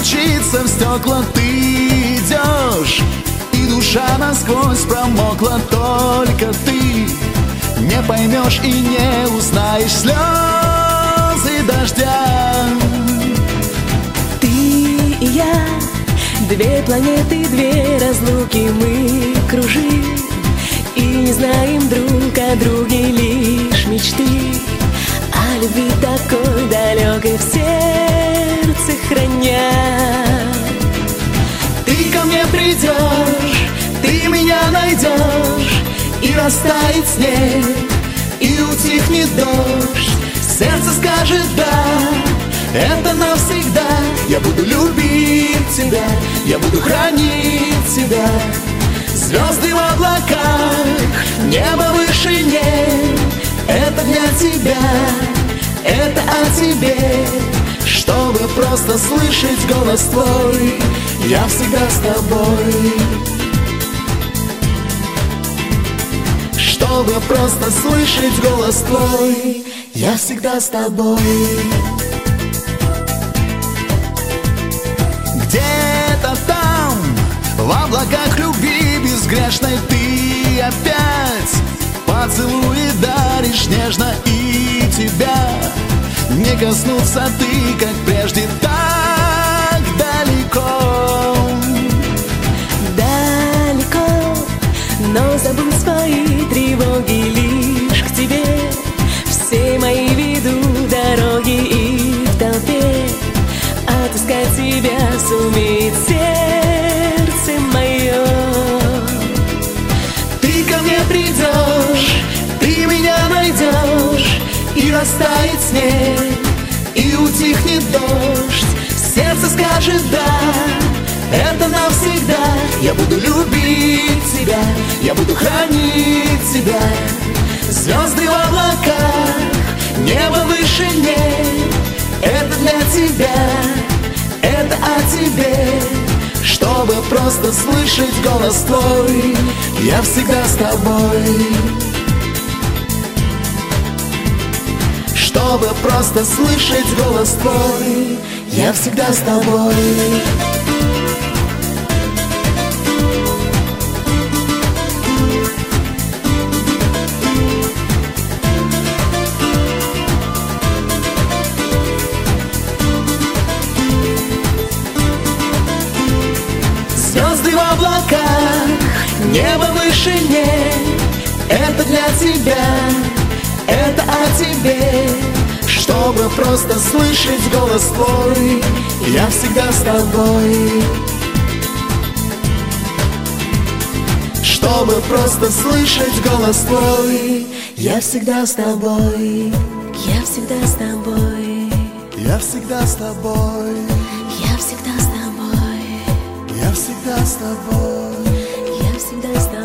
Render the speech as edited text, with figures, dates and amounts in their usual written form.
стучится в стекла, ты идешь, и душа насквозь промокла, только ты не поймешь и не узнаешь слезы дождя. Ты и я, две планеты, две разлуки, мы кружим и не знаем друг о друге лишь мечты о любви такой далекой в сердце храня. Ты ко мне придешь, ты меня найдешь, и растает снег, и утихнет дождь. Сердце скажет да, это навсегда. Я буду любить тебя, я буду хранить тебя. Звезды в облаках, небо в вышине, это для тебя, это о тебе. Чтобы просто слышать голос твой, я всегда с тобой. Чтобы просто слышать голос твой, я всегда с тобой. Где-то там, в облаках любви безгрешной, ты опять поцелуи даришь нежно, и тебя не коснуться ты, как прежде, так далеко. Далеко, но забудь свои тревоги, лишь к тебе все мои ведут дороги, и в толпе отыскать тебя сумеет сердце мое. Ты ко мне придешь, ты меня найдешь, и растает снег, и утихнет дождь. Сердце скажет да, это навсегда. Я буду любить тебя, я буду хранить тебя. Звезды в облаках, небо в вышине, это для тебя, это о тебе. Чтобы просто слышать голос твой, я всегда с тобой. Чтобы просто слышать голос твой, я всегда с тобой. Звезды в облаках, небо в вышине, это для тебя, это о тебе. Чтобы просто слышать голос твой, я всегда с тобой. Чтобы просто слышать голос твой, я всегда с тобой. Я всегда с тобой, Я всегда с тобой. я всегда с тобой, Я всегда с тобой. я всегда с тобой.